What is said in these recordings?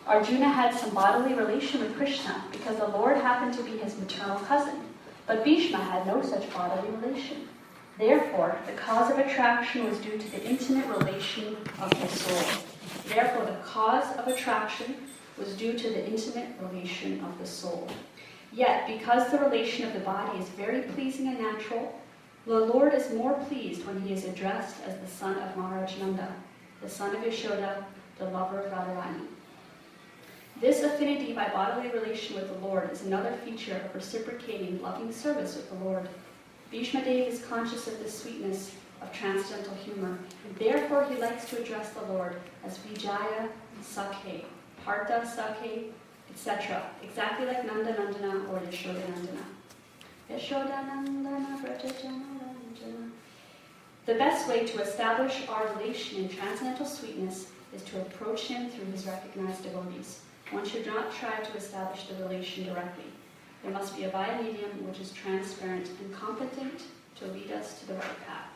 Arjuna had some bodily relation with Krishna because the Lord happened to be his maternal cousin, but Bhishma had no such bodily relation. Therefore, the cause of attraction was due to the intimate relation of the soul. Therefore, the cause of attraction was due to the intimate relation of the soul. Yet, because the relation of the body is very pleasing and natural, the Lord is more pleased when he is addressed as the son of Maharaj Nanda, the son of Yashoda, the lover of Radharani. This affinity by bodily relation with the Lord is another feature of reciprocating loving service with the Lord. Bhishma Dev is conscious of the sweetness of transcendental humor, and therefore he likes to address the Lord as Vijaya Sakhe, Partha Sakhe, etc., exactly like Nanda Nandana or Yashoda Nandana. Yashoda Nandana Vrajajana Ranjana. The best way to establish our relation in transcendental sweetness is to approach him through his recognized devotees. One should not try to establish the relation directly. There must be a via medium which is transparent and competent to lead us to the right path.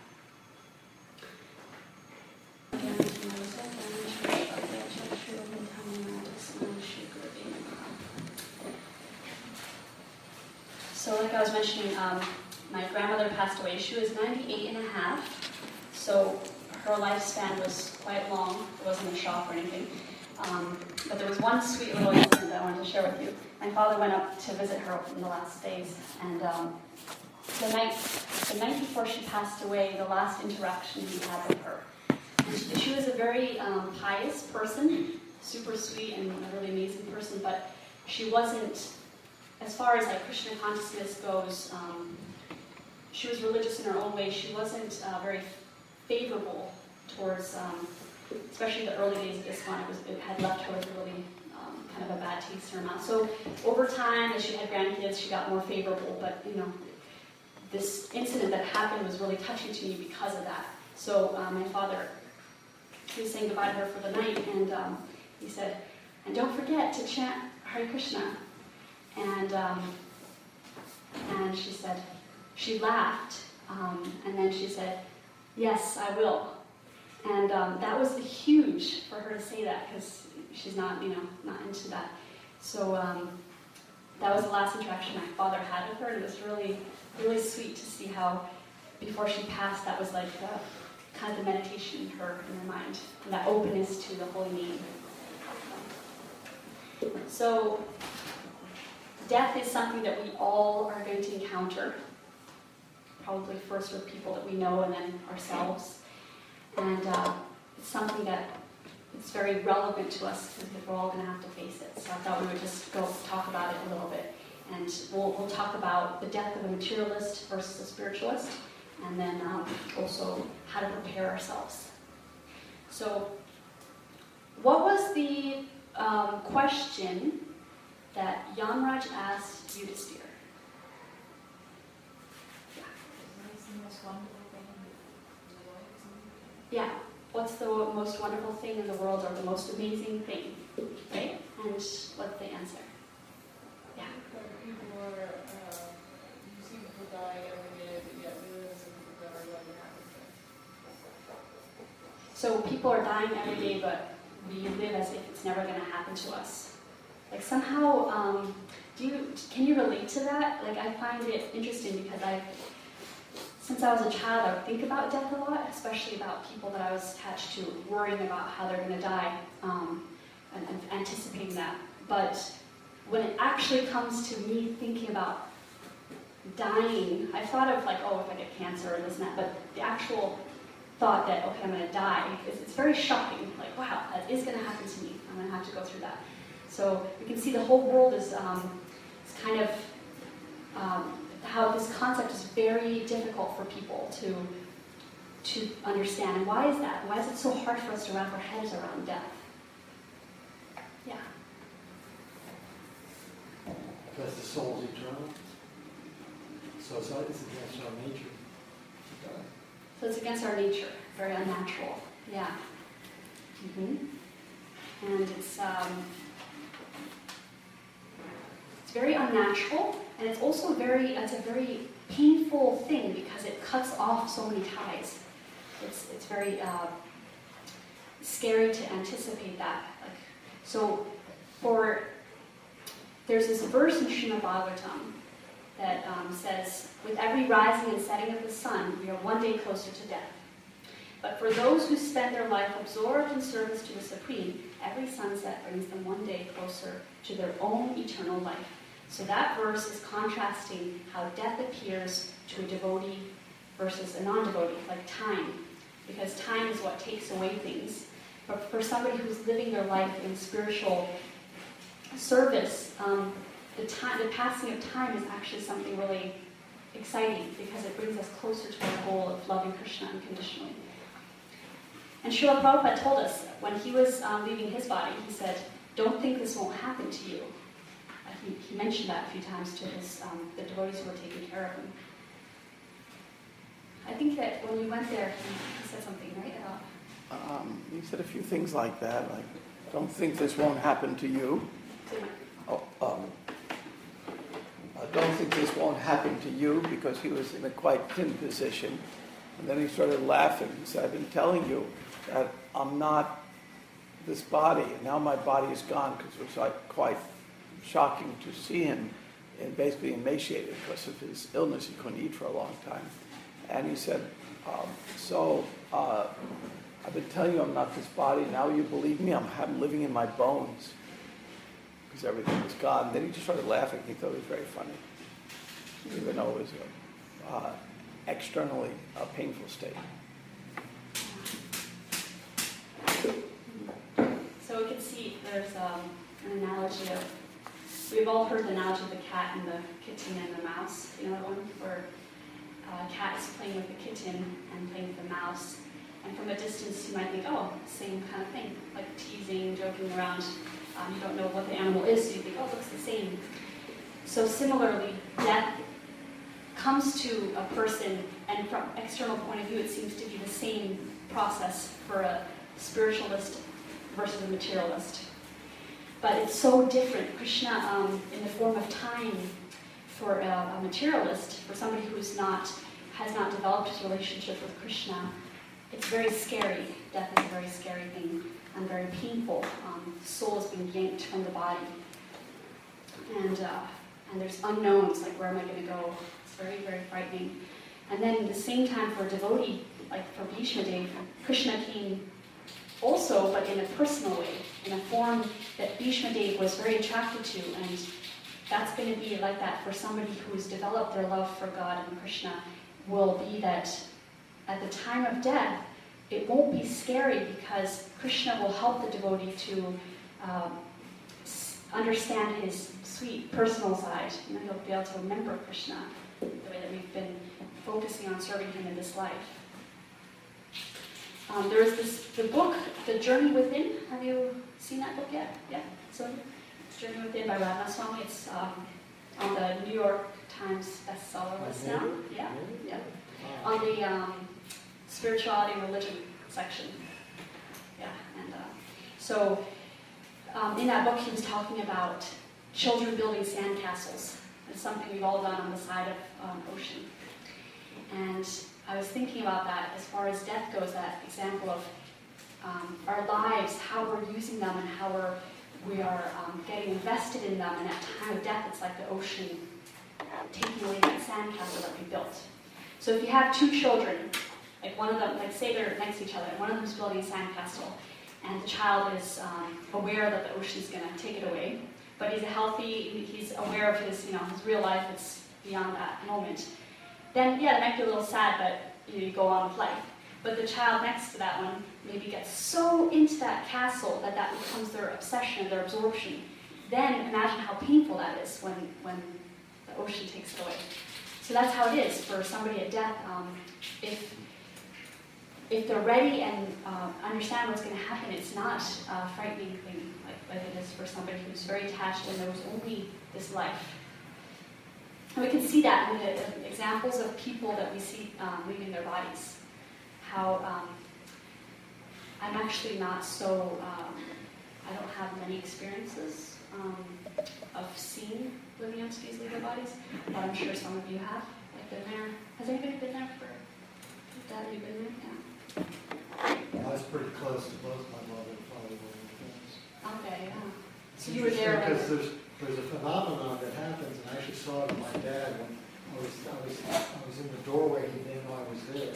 So like I was mentioning, my grandmother passed away. She was 98 and a half, so her lifespan was quite long. It wasn't a shock or anything. But there was one sweet little incident that I wanted to share with you. My father went up to visit her in the last days, and the night before she passed away, the last interaction he had with her. And she was a very pious person, super sweet and a really amazing person, but she wasn't, as far as like Krishna consciousness goes, she was religious in her own way. She wasn't very favorable towards, especially the early days of ISKCON, it had left her with a really kind of a bad taste in her mouth. So over time, as she had grandkids, she got more favorable, but this incident that happened was really touching to me because of that. So my father, he was saying goodbye to her for the night, and he said, and don't forget to chant Hare Krishna. And she said, she laughed, and then she said, yes, I will. And that was huge for her to say that, because she's not into that. So that was the last interaction my father had with her, and it was really, really sweet to see how, before she passed, that was like kind of the meditation in her mind, and that openness to the holy name. So death is something that we all are going to encounter, probably first with people that we know and then ourselves. And it's something that it's very relevant to us because we're all going to have to face it. So I thought we would just go talk about it a little bit. And we'll talk about the death of a materialist versus a spiritualist, and then also how to prepare ourselves. So what was the question that Yamraj asked Yudhisthira? Yeah, what's the most wonderful thing in the world, or the most amazing thing, right? And what's the answer? Yeah. People are, you see people dying every day, but yet millions of people that are going to happen. So people are dying every day, but we live as if it's never going to happen to us. Like somehow, can you relate to that? Like I find it interesting because since I was a child, I would think about death a lot, especially about people that I was attached to, worrying about how they're going to die, and anticipating that. But when it actually comes to me thinking about dying, I thought of like, oh, if I get cancer or this and that, but the actual thought that, okay, I'm going to die, it's very shocking. Like, wow, that is going to happen to me. I'm going to have to go through that. So you can see the whole world is kind of how this concept is very difficult for people to understand. And why is that? Why is it so hard for us to wrap our heads around death? Yeah. Because the soul is eternal. So it's against our nature. So it's against our nature. Very unnatural. Yeah. Mm-hmm. And it's very unnatural, and it's also it's a very painful thing because it cuts off so many ties. It's very scary to anticipate that. So There's this verse in Srimad Bhagavatam that says, with every rising and setting of the sun, we are one day closer to death. But for those who spend their life absorbed in service to the Supreme, every sunset brings them one day closer to their own eternal life. So that verse is contrasting how death appears to a devotee versus a non-devotee, like time. Because time is what takes away things. But for somebody who's living their life in spiritual service, the passing of time is actually something really exciting because it brings us closer to our goal of loving Krishna unconditionally. And Srila Prabhupada told us when he was leaving his body, he said, "Don't think this won't happen to you." He mentioned that a few times to the devotees who were taking care of him. I think that when you went there, he said something, right? He said a few things like that, like, "Don't think this won't happen to you." Don't think this won't happen to you, because he was in a quite thin position. And then he started laughing. He said, "I've been telling you that I'm not this body, and now my body is gone," because it was like quite shocking to see him and basically emaciated because of his illness. He couldn't eat for a long time. And he said, I've been telling you I'm not this body. Now you believe me? I'm living in my bones because everything was gone. And then he just started laughing. He thought it was very funny, even though it was externally a painful state. So we can see there's an analogy of, we've all heard the analogy of the cat and the kitten and the mouse. You know that one? Where a cat is playing with the kitten and playing with the mouse. And from a distance you might think, oh, same kind of thing, like teasing, joking around. You don't know what the animal is, so you think, oh, it looks the same. So similarly, death comes to a person, and from external point of view, it seems to be the same process for a spiritualist versus a materialist. But it's so different. Krishna, in the form of time, for a materialist, for somebody who has not developed his relationship with Krishna, it's very scary. Death is a very scary thing and very painful. The soul is being yanked from the body. And there's unknowns, like where am I going to go? It's very, very frightening. And then at the same time for a devotee, like for Bhishma Dev, Krishna came also, but in a personal way, in a form that Bhishma Dev was very attracted to, and that's going to be like that for somebody who's developed their love for God and Krishna, will be that at the time of death, it won't be scary because Krishna will help the devotee to understand his sweet personal side. You know, he'll be able to remember Krishna the way that we've been focusing on serving him in this life. There's the book, The Journey Within. Have you seen that book yet? Yeah? So, Journey Within by Radha Swami. It's on the New York Times bestseller list now. Yeah, yeah. On the spirituality and religion section. Yeah, and so in that book he was talking about children building sandcastles. It's something we've all done on the side of ocean. And I was thinking about that as far as death goes, that example of our lives, how we're using them and how we are getting invested in them. And at time of death, it's like the ocean taking away that sandcastle that we built. So if you have two children, like one of them, like say they're next to each other, and one of them is building a sandcastle, and the child is aware that the ocean's going to take it away, but he's aware of his real life, it's beyond that moment. Then, yeah, it might be a little sad, but you go on with life. But the child next to that one maybe gets so into that castle that becomes their obsession, their absorption. Then imagine how painful that is when the ocean takes it away. So that's how it is for somebody at death. If they're ready and understand what's going to happen, it's not a frightening thing like it is for somebody who's very attached and knows only this life. And we can see that in the examples of people that we see leaving their bodies. How I'm actually not so, I don't have many experiences of seeing living entities leave their bodies, but I'm sure some of you have been there. Has anybody been there for that? You've been there? Yeah. I was pretty close to both my mother and father when we were kids. Okay, yeah. So you were there when... Because there's a phenomenon that happens, and I actually saw it with my dad when I was in the doorway, he didn't know I was there.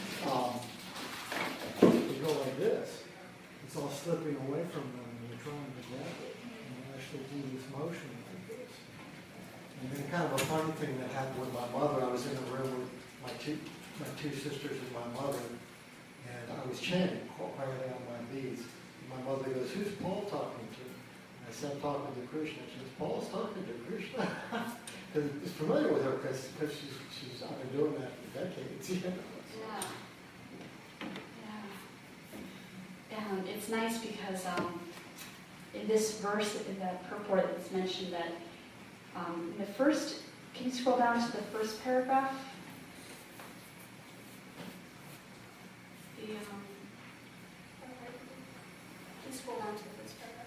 You go like this, it's all slipping away from them, and you're trying to grab it, and you actually do this motion like this. And then kind of a funny thing that happened with my mother, I was in a room with my two sisters and my mother, and I was chanting quietly on my beads. And my mother goes, "Who's Paul talking to?" And I said, "I'm talking to Krishna." She goes, "Paul's talking to Krishna?" Because it's familiar with her, because I've been doing that for decades. You know? Yeah. It's nice because in this verse, in the purport, it's mentioned that in the first, can you scroll down to the first paragraph? Please scroll down to the first paragraph.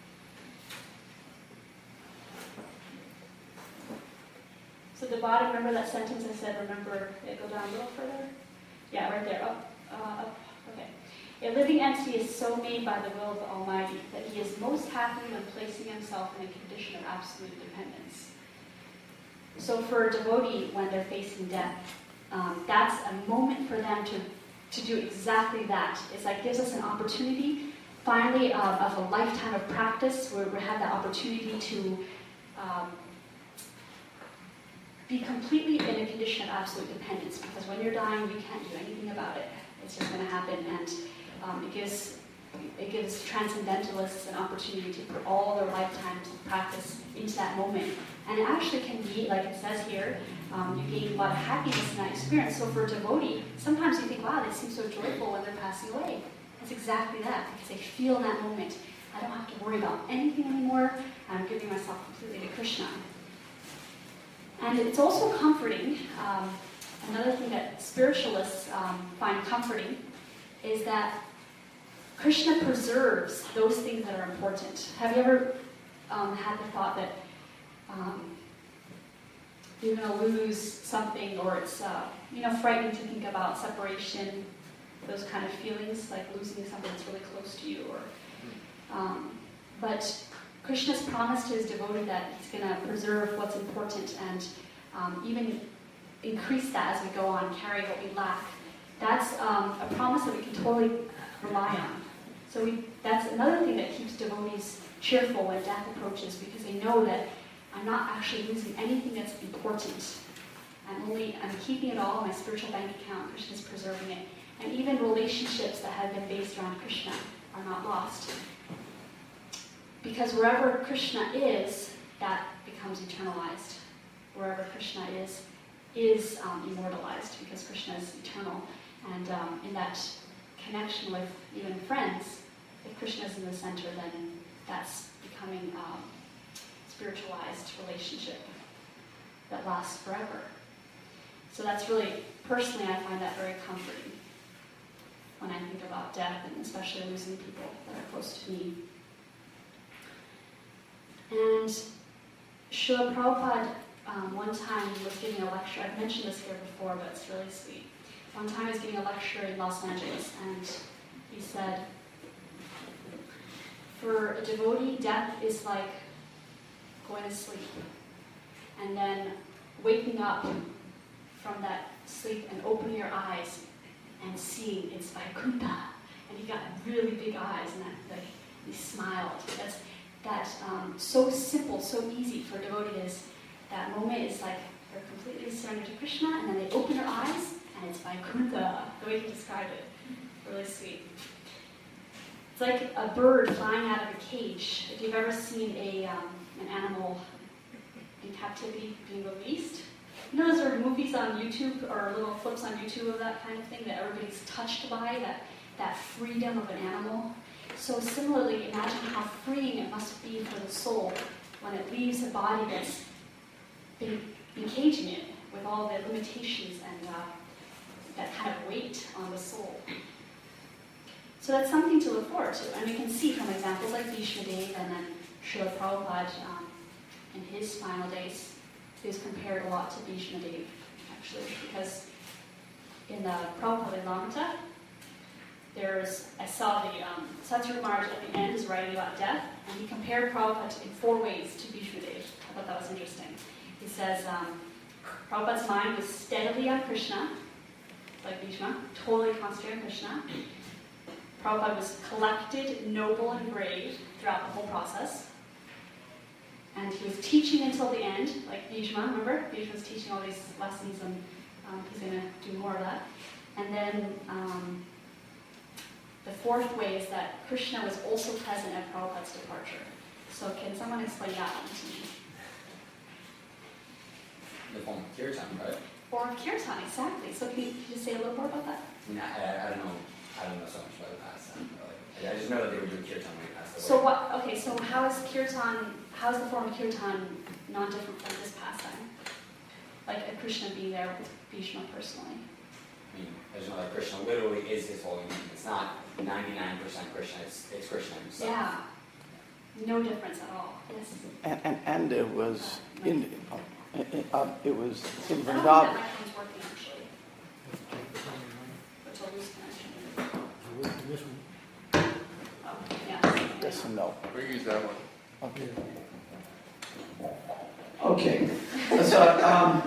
So the bottom, remember that sentence I said, remember it, go down a little further? Yeah, right there, up, okay. A living entity is so made by the will of the Almighty that he is most happy when placing himself in a condition of absolute dependence. So for a devotee, when they're facing death, that's a moment for them to do exactly that. It's like gives us an opportunity, finally, of a lifetime of practice where we have that opportunity to be completely in a condition of absolute dependence, because when you're dying, you can't do anything about it. It's just going to happen, and it gives transcendentalists an opportunity to put all their lifetime to practice into that moment. And it actually can be, like it says here, you gain a lot of happiness in that experience. So for a devotee, sometimes you think, wow, they seem so joyful when they're passing away. It's exactly that, because they feel in that moment, I don't have to worry about anything anymore. I'm giving myself completely to Krishna. And it's also comforting. Another thing that spiritualists find comforting is that Krishna preserves those things that are important. Have you ever had the thought that you're going to lose something, or it's frightening to think about separation, those kind of feelings, like losing something that's really close to you? But Krishna's promised to his devotee that he's going to preserve what's important and even increase that as we go on, carry what we lack. That's a promise that we can totally rely on. So that's another thing that keeps devotees cheerful when death approaches, because they know that I'm not actually losing anything that's important. I'm keeping it all in my spiritual bank account. Krishna's preserving it. And even relationships that have been based around Krishna are not lost. Because wherever Krishna is, that becomes eternalized. Wherever Krishna is immortalized, because Krishna is eternal. And in that connection with even friends, if Krishna is in the center, then that's becoming spiritualized relationship that lasts forever. So that's really, personally, I find that very comforting when I think about death, and especially losing people that are close to me. And Srila Prabhupada one time was giving a lecture. I've mentioned this here before, but it's really sweet. One time he was giving a lecture in Los Angeles, and he said, for a devotee, death is like going to sleep, and then waking up from that sleep and opening your eyes and seeing it's Vaikuntha. And he got really big eyes, and he smiled. That's so simple, so easy for devotees. That moment is like they're completely surrendered to Krishna, and then they open their eyes, and it's Vaikuntha, the way he described it. Really sweet. It's like a bird flying out of a cage. If you've ever seen an animal in captivity being released, you know, those are movies on YouTube, or little clips on YouTube of that kind of thing that everybody's touched by, that freedom of an animal. So similarly, imagine how freeing it must be for the soul when it leaves a body that's been encaging it with all the limitations and that kind of weight on the soul. So that's something to look forward to. And we can see from examples like Bhishma Dev and then Srila Prabhupada in his final days, he was compared a lot to Bhishma Dev, actually, because in the Prabhupada Lamrita, I saw the Satsuru Maharaj at the end is writing about death, and he compared Prabhupada in 4 ways to Bhishma Dev. I thought that was interesting. He says Prabhupada's mind was steadily on Krishna, like Bhishma, totally concentrated on Krishna. Prabhupada was collected, noble, and brave throughout the whole process. And he was teaching until the end, like Bhishma, remember? Bhishma was teaching all these lessons, and he's going to do more of that. And then the 4th way is that Krishna was also present at Prabhupada's departure. So can someone explain that one to me? The form of kirtan, right? Form of kirtan, exactly. So can you just say a little more about that? I don't know so much about the pastime. I just know that they were doing kirtan when he passed away. So what? Okay, so how is the form of kirtan not different from this pastime? Like a Krishna being there with Bhishma personally. I mean, I just know that Krishna literally is his holy name. It's not 99% Krishna. It's Krishna himself. Yeah. No difference at all. Yes. And it was in I Vrindavan. don't think that microphone's working actually. Which I'll lose connection. This one. Oh, yeah. Yes and no. We use that one. Okay. Okay. So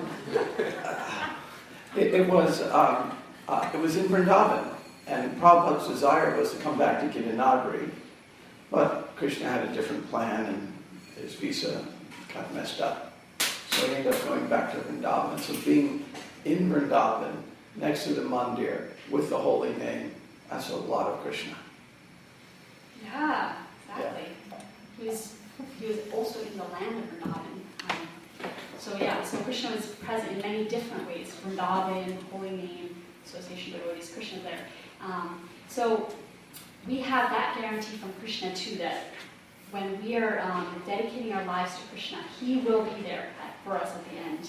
it was in Vrindavan, and Prabhupada's desire was to come back to Girinagari, but Krishna had a different plan, and his visa got messed up. So he ended up going back to Vrindavan. So being in Vrindavan, next to the mandir, with the holy name, that's a lot of Krishna. Yeah, exactly. He was also in the land of Vrindavan. So Krishna was present in many different ways. Vrindavan, holy name, association with devotees, Krishna there. So we have that guarantee from Krishna too, that when we are dedicating our lives to Krishna, he will be there for us at the end.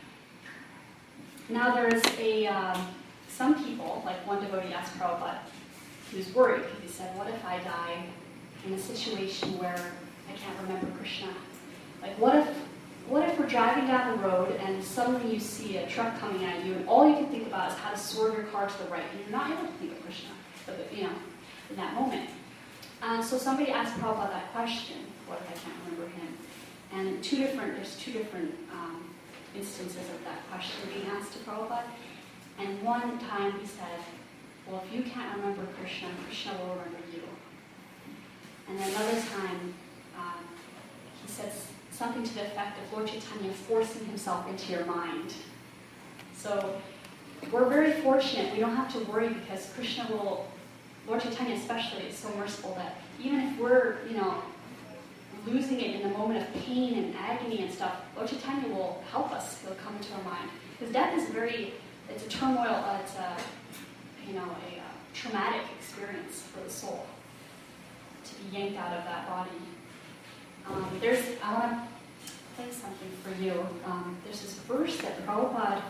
Now there's some people, like one devotee asked Prabhupada, he was worried because he said, what if I die in a situation where I can't remember Krishna? Like what if we're driving down the road and suddenly you see a truck coming at you and all you can think about is how to swerve your car to the right and you're not able to think of Krishna, in that moment. So somebody asked Prabhupada that question, what if I can't remember him? And there's two different instances of that question being asked to Prabhupada. And one time he said, well, if you can't remember Krishna, Krishna will remember you. And then another time, he said something to the effect of Lord Chaitanya forcing himself into your mind. So we're very fortunate. We don't have to worry because Krishna will, Lord Chaitanya especially, is so merciful that even if we're, losing it in the moment of pain and agony and stuff, Lord Chaitanya will help us. He'll come into our mind. Because death is it's a turmoil, it's a traumatic experience for the soul to be yanked out of that body. I want to play something for you. There's this verse that Prabhupada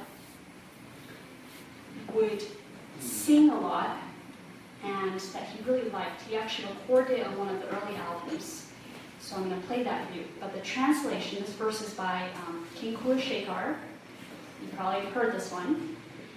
would sing a lot and that he really liked. He actually recorded it on one of the early albums. So I'm going to play that for you. But the translation, this verse is by King Kulashekar. You probably have heard this one.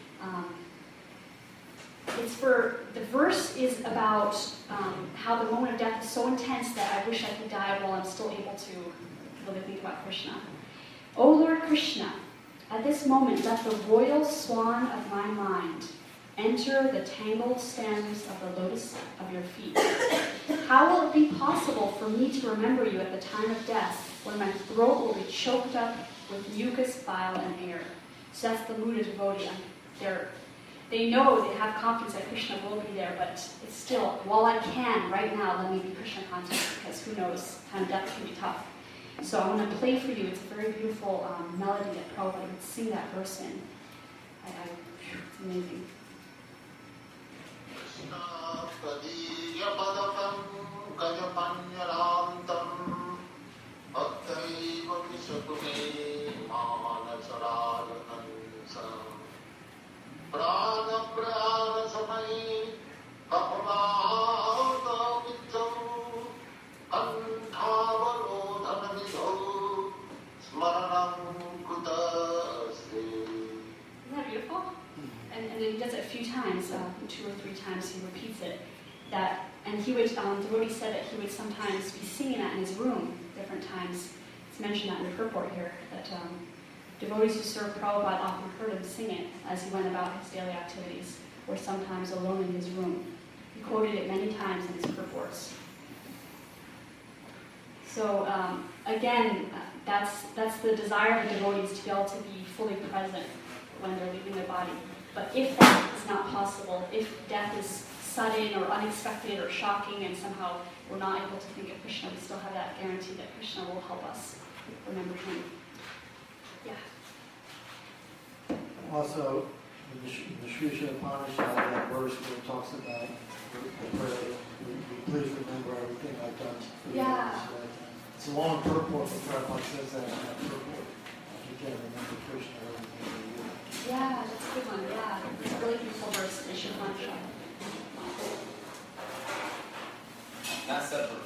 The verse is about how the moment of death is so intense that I wish I could die while I'm still able to really think about Krishna. O Lord Krishna, at this moment let the royal swan of my mind enter the tangled stems of the lotus of your feet. How will it be possible for me to remember you at the time of death when my throat will be choked up with mucus, bile, and air? So that's the mood of devotee. They know, they have confidence that Krishna will be there, but it's still, while I can, right now, let me be Krishna conscious, because who knows, time of death can be tough. So I'm going to play for you. It's a very beautiful melody that Prabhupada would sing that verse in. It's amazing. Isn't that beautiful? And then he does it a few times. times, 2 or 3 times he repeats it, that, and he would, devotee said that he would sometimes be singing that in his room different times. It's mentioned that in the purport here, that devotees who served Prabhupada often heard him sing it as he went about his daily activities, or sometimes alone in his room. He quoted it many times in his purports. So again, that's the desire of the devotees to be able to be fully present when they're leaving their body. But if that is not possible, if death is sudden or unexpected or shocking and somehow we're not able to think of Krishna, we still have that guarantee that Krishna will help us remember him. Yeah. Also, in the Shrisha Upanishad, that verse where it talks about the prayer, please remember everything I've done for you. Yeah. It's a long purport, but Prabhupada says that in that purport. You can remember Krishna everything for you. Yeah, that's a good one. Yeah, it's a really beautiful verse. They should want to. That's separate.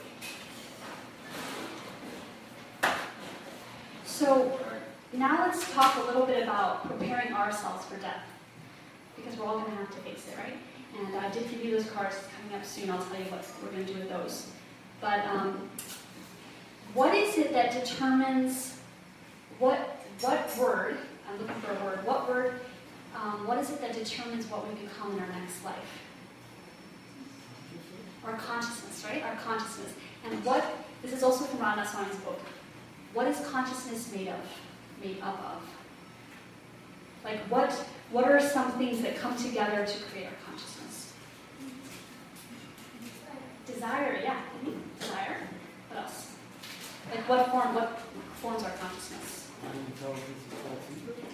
So now let's talk a little bit about preparing ourselves for death, because we're all going to have to face it, right? And I did give you those cards coming up soon. I'll tell you what we're going to do with those. But what is it that determines what word? I'm looking for a word. What word? What is it that determines what we become in our next life? Our consciousness, right? Our consciousness. And what? This is also from Radha Swami's book. What is consciousness made up of? Like what are some things that come together to create our consciousness? Desire, yeah. Desire. What else? Like what forms our consciousness? Intelligence is all secret.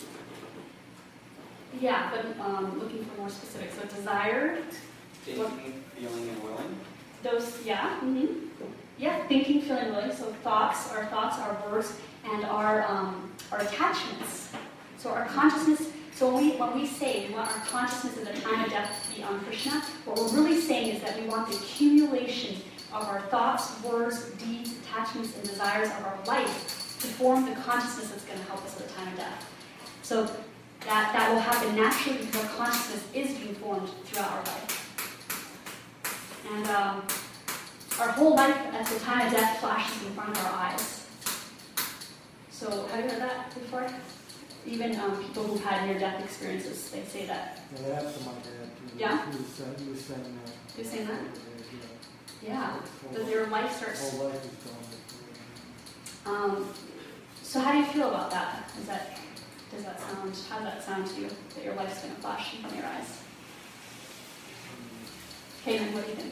Yeah, but looking for more specific. So desire, Thinking, feeling, and willing. those, yeah. Mm-hmm. Yeah, thinking, feeling, willing. So thoughts, our words, and our attachments. So our consciousness. So when we say we want our consciousness at the time of death to be on Krishna, what we're really saying is that we want the accumulation of our thoughts, words, deeds, attachments, and desires of our life to form the consciousness that's going to help us at the time of death. So that will happen naturally because our consciousness is being formed throughout our life. And our whole life at the time of death flashes in front of our eyes. So have you heard that before? Even people who've had near-death experiences, they say that. Yeah, they asked my dad too. Yeah? He was saying that. He was saying that? Yeah. Yeah, that your life starts. Whole life is gone. So how do you feel about that? How does that sound to you, that your life's going to flash in front of your eyes? Kaden, what do you think?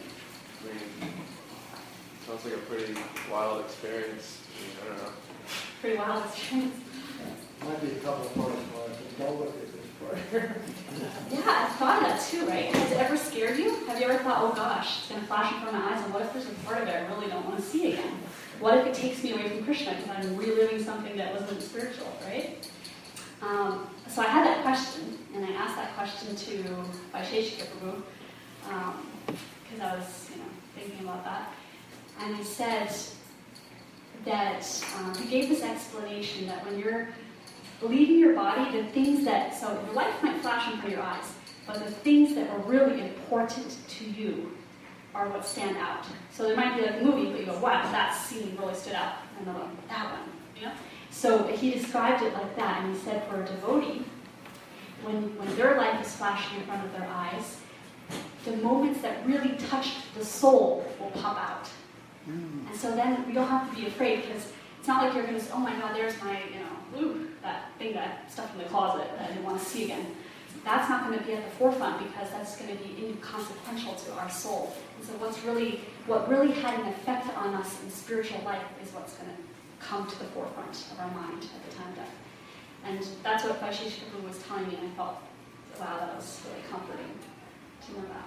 Sounds like a pretty wild experience. I don't know. Pretty wild experience. Might be a couple of parts, but don't look at this part. Yeah, I've thought of that too, right? Has it ever scared you? Have you ever thought, oh gosh, it's going to flash in front of my eyes, and what if there's a part of it I really don't want to see again? What if it takes me away from Krishna because I'm reliving something that wasn't spiritual, right? So I had that question, and I asked that question to Vaisheshika Prabhu, because I was, thinking about that. And he said that, he gave this explanation that when you're leaving your body, the things that, so your life might flash in front of your eyes, but the things that are really important to you are what stand out. So there might be like a movie, but you go, wow, that scene really stood out. And then that one, So he described it like that, and he said for a devotee, when their life is flashing in front of their eyes, the moments that really touched the soul will pop out. And so then we don't have to be afraid, because it's not like you're going to say, oh my God, there's my, that thing that I stuffed in the closet that I didn't want to see again. That's not going to be at the forefront, because that's going to be inconsequential to our soul. And so what really had an effect on us in spiritual life is what's going to come to the forefront of our mind at the time of death. And that's what Vaisheshika Prabhu was telling me, and I thought, wow, that was really comforting to know that.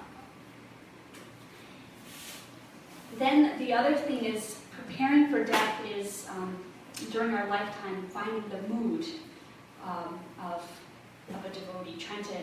Then the other thing is, preparing for death is, during our lifetime, finding the mood of a devotee, trying to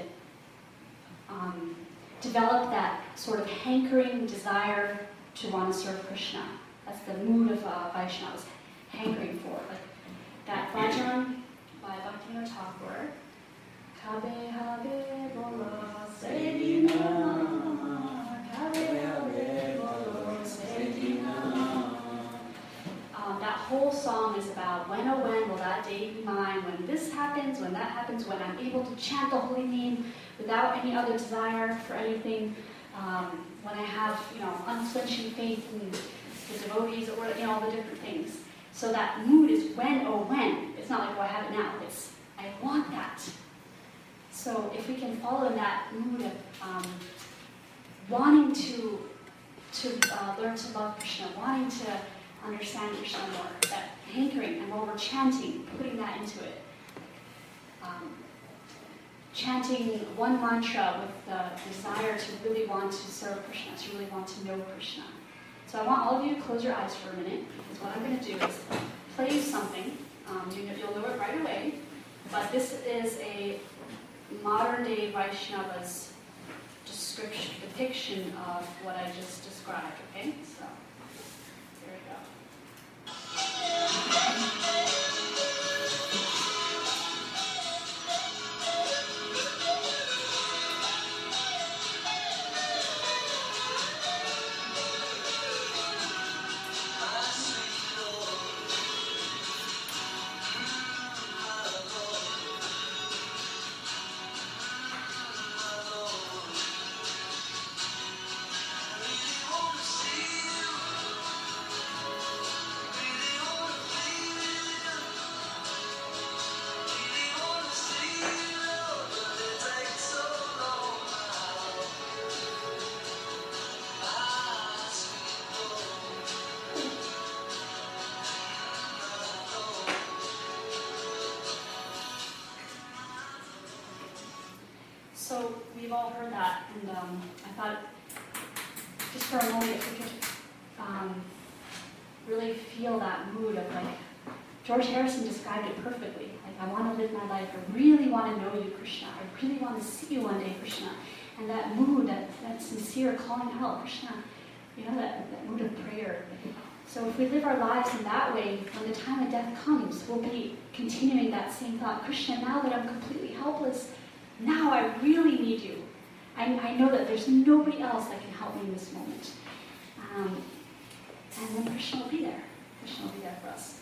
develop that sort of hankering desire to want to serve Krishna. That's the mood of Vaishnavas, hankering for. Like that bhajan by Bhaktivinoda Thakur. Kabe habe bola That whole song is about when, oh when will that day be mine, when this happens, when that happens, when I'm able to chant the holy name without any other desire for anything, when I have, unflinching faith in the devotees, or, all the different things. So that mood is when, oh when. It's not like, oh, I have it now. It's, I want that. So if we can follow in that mood of wanting to learn to love Krishna, wanting to understand Krishna more, that hankering, and while we're chanting, putting that into it. Chanting one mantra with the desire to really want to serve Krishna, to really want to know Krishna. So I want all of you to close your eyes for a minute, because what I'm going to do is play you something. You'll know it right away, but this is a modern-day Vaishnava's depiction of what I just described, okay? So, here we go. So we've all heard that, and I thought, just for a moment, if we could really feel that mood of like, George Harrison described it perfectly. Like, I want to live my life. I really want to know you, Krishna. I really want to see you one day, Krishna. And that mood, that sincere calling out, Krishna, that mood of prayer. So if we live our lives in that way, when the time of death comes, we'll be continuing that same thought. Krishna, now that I'm completely helpless, now I really need you. I know that there's nobody else that can help me in this moment. And then Krishna will be there. Krishna will be there for us.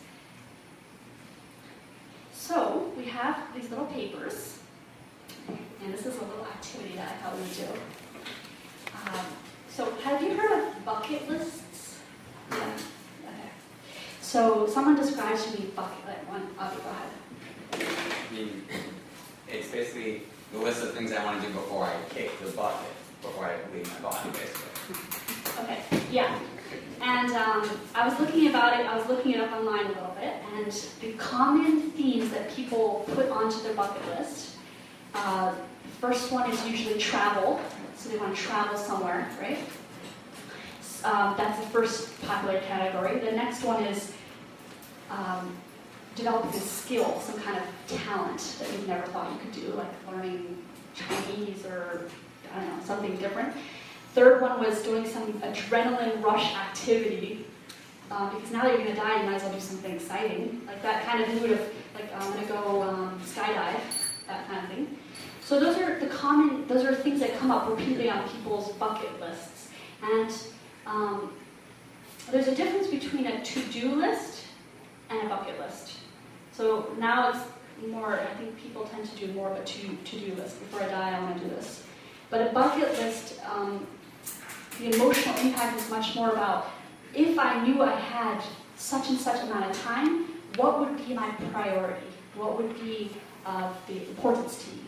So we have these little papers, and this is a little activity that I thought we would do. So have you heard of bucket lists? Yeah. Okay. So someone describes to me bucket list. Go ahead. I mean, it's basically the list of things I want to do before I kick the bucket, before I leave my body, basically. Okay, yeah. And I was looking it up online a little bit, and the common themes that people put onto their bucket list, first one is usually travel, so they want to travel somewhere, right? That's the first popular category. The next one is developing a skill, some kind of talent that you never thought you could do, like learning Chinese or, I don't know, something different. Third one was doing some adrenaline rush activity, because now that you're going to die, you might as well do something exciting, like that kind of mood of, like, I'm going to go skydive, that kind of thing. So those are things that come up repeatedly on people's bucket lists. And there's a difference between a to-do list and a bucket list. So now it's more, I think people tend to do more of a to-do list. Before I die, I want to do this. But a bucket list, the emotional impact is much more about, if I knew I had such and such amount of time, what would be my priority? What would be the importance to me?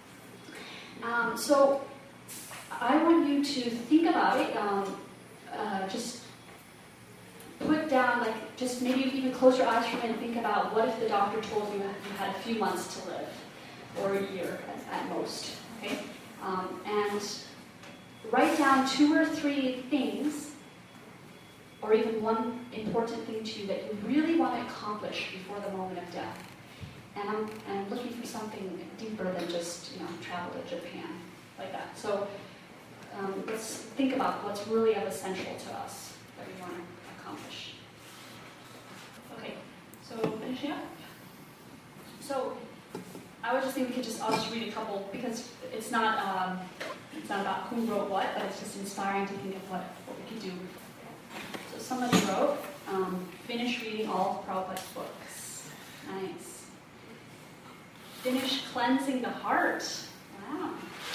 So I want you to think about it, just put down, like, just maybe even close your eyes for a minute and think about, what if the doctor told you you had a few months to live, or a year at most, okay? And write down 2 or 3 things, or even one important thing to you that you really want to accomplish before the moment of death. And I'm looking for something deeper than just, travel to Japan, like that. So let's think about what's really of essential to us that we want to accomplish. Okay, so finishing up. So I would just think I'll just read a couple, because it's not It's not about who wrote what, but it's just inspiring to think of what we could do. So somebody wrote, finish reading all of Prabhupada's books. Nice. Finish cleansing the heart. Wow.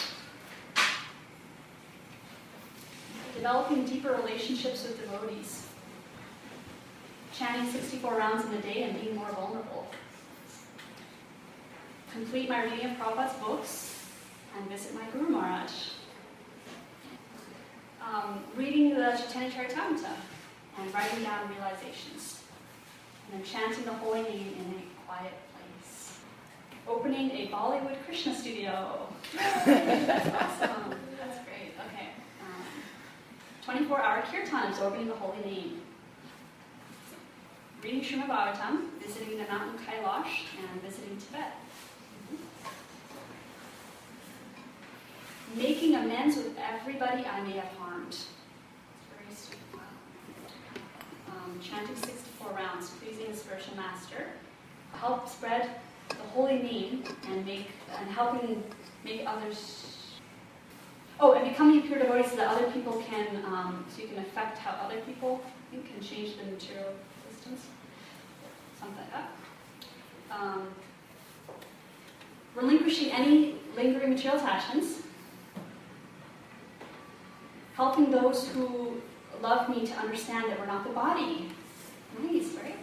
Developing deeper relationships with devotees. Chanting 64 rounds in a day and being more vulnerable. Complete my reading of Prabhupada's books and visit my Guru Maharaj. Reading the Chaitanya Charitamrita and writing down realizations. And then chanting the holy name in a quiet place. Opening a Bollywood Krishna studio. That's awesome. That's great. Okay. 24-hour kirtan, absorbing the holy name. Reading Srimad Bhagavatam, visiting the mountain Kailash, and visiting Tibet. Making amends with everybody I may have harmed. It's very sweet. Chanting 64 rounds, pleasing the spiritual master. Help spread the holy name and helping make others. Oh, and becoming a pure devotee so that other people can, so you can affect how other people can change the material existence. Something like that. Relinquishing any lingering material attachments. Helping those who love me to understand that we're not the body. Nice, right?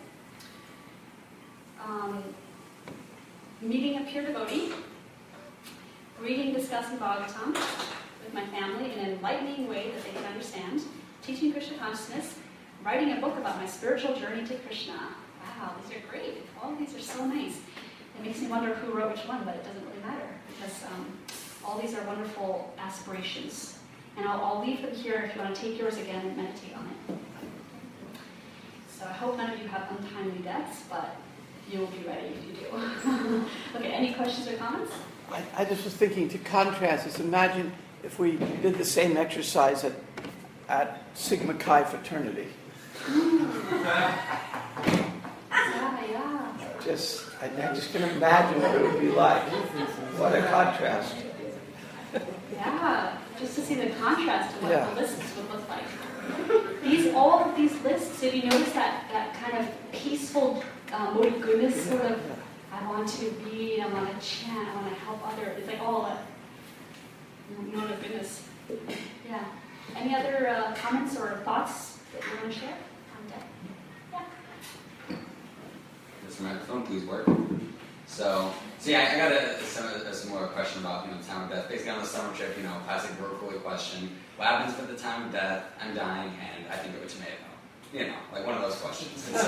Meeting a pure devotee. Reading, discussing Bhagavatam with my family in an enlightening way that they can understand. Teaching Krishna consciousness. Writing a book about my spiritual journey to Krishna. Wow, these are great. All of these are so nice. It makes me wonder who wrote which one, but it doesn't really matter because all these are wonderful aspirations. And I'll leave them here if you want to take yours again and meditate on it. So I hope none of you have untimely deaths, but you will be ready if you do. Okay, any questions or comments? I just was thinking to contrast this. Imagine if we did the same exercise at Sigma Chi fraternity. Yeah. I just can imagine what it would be like. What a contrast. Yeah, just to see the contrast to what Yeah. the lists would look like. All of these lists, did you notice that kind of peaceful mode of goodness sort of, I want to read, I want to chant, I want to help others. It's like all that mode of goodness. Yeah. Any other comments or thoughts that you want to share on deck? Yeah. Does the microphone please work? So yeah, I got a similar question about, time of death. Basically on the summer trip, classic Berkeley question. What happens at the time of death? I'm dying and I think of a tomato. Like one of those questions. And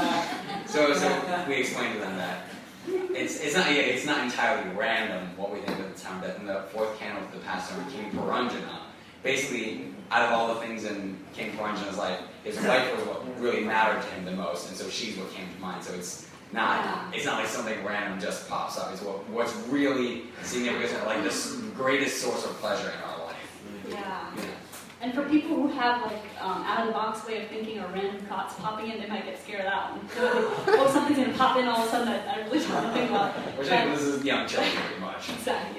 so we explained to them that it's not entirely random what we think of the time of death. In the fourth canto of the Pastime of King Puranjana, basically out of all the things in King Puranjana's life, his wife was what really mattered to him the most, and so she's what came to mind. So it's not like something random just pops up. It's what's really significant, like this greatest source of pleasure in our life. Yeah. And for people who have out of the box way of thinking or random thoughts popping in, they might get scared of that one. Oh, something's gonna pop in all of a sudden that I really don't want to think about. Which I think this is young children pretty much. Exactly.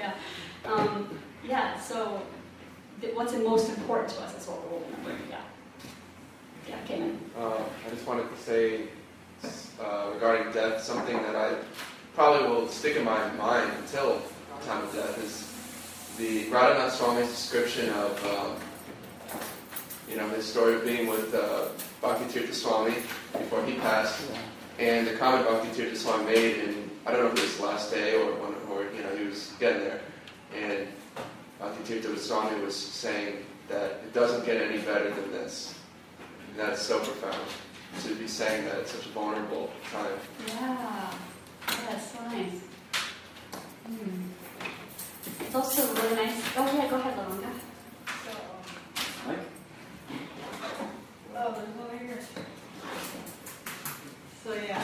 Yeah. So what's most important to us is what we're remembering. Yeah. Cayman. I just wanted to say regarding death, something that I probably will stick in my mind until the time of death is the Radhanath Swami's description of his story of being with Bhakti-tirtha Swami before he passed, and the comment Bhakti-tirtha Swami made in, I don't know if it was his last day or he was getting there, and Bhakti-tirtha Swami was saying that it doesn't get any better than this. And that's so profound to be saying that at such a vulnerable time. Yeah, so nice. It's also really nice. Oh yeah, go ahead, Lalonga. Oh, there's over here. So yeah,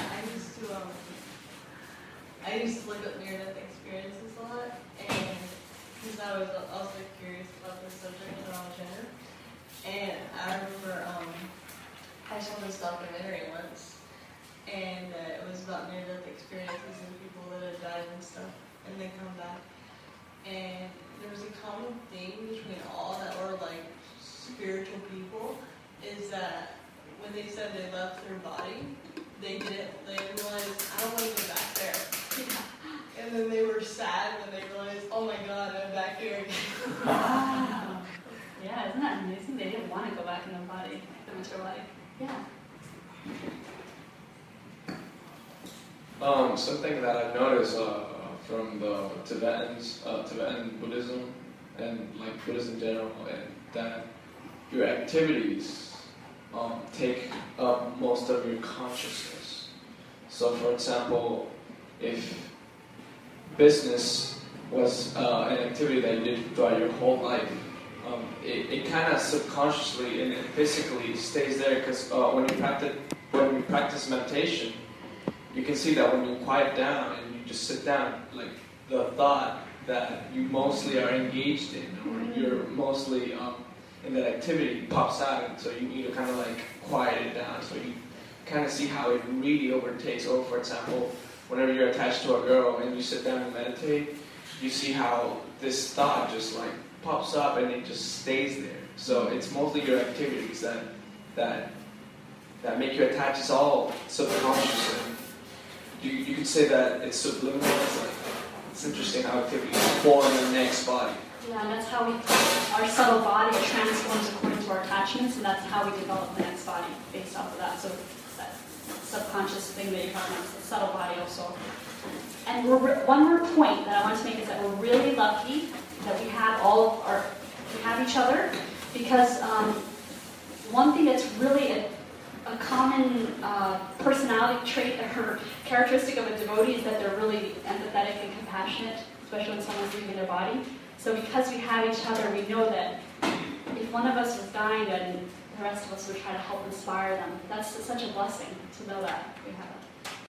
I used to look up near-death experiences a lot, and because I was also curious about this subject when I was younger. And I remember I saw this documentary once, and it was about near-death experiences and people that had died and stuff, and they come back. and there was a common theme between all that were like spiritual people, is that when they said they left their body, they realized, I don't want to go back there. And then they were sad when they realized, oh my God, I'm back here again. Wow. Yeah, isn't that amazing? They didn't want to go back in their body, the material body. Yeah. Something that I've noticed from the Tibetan Buddhism and like Buddhism in general, and that your activities take up most of your consciousness. So, for example, if business was an activity that you did throughout your whole life, it kind of subconsciously and physically stays there, because when you practice meditation, you can see that when you quiet down and you just sit down, like the thought that you mostly are engaged in, or you're mostly in that activity pops out, and so you kind of like quiet it down. So you kind of see how it really overtakes. Or for example, whenever you're attached to a girl and you sit down and meditate, you see how this thought just like pops up and it just stays there. So it's mostly your activities that make you attach. It's all subconscious. And you could say that it's subliminal. It's interesting how activities form the next body. Yeah, and that's how our subtle body transforms according to our attachments, and that's how we develop the next body based off of that. So that subconscious thing that you're talking about is the subtle body also. And one more point that I want to make is that we're really lucky that we have we have each other, because one thing that's really a common personality trait or characteristic of a devotee is that they're really empathetic and compassionate, especially when someone's leaving their body. So because we have each other, we know that if one of us is dying, then the rest of us would try to help inspire them. That's such a blessing to know that we have that.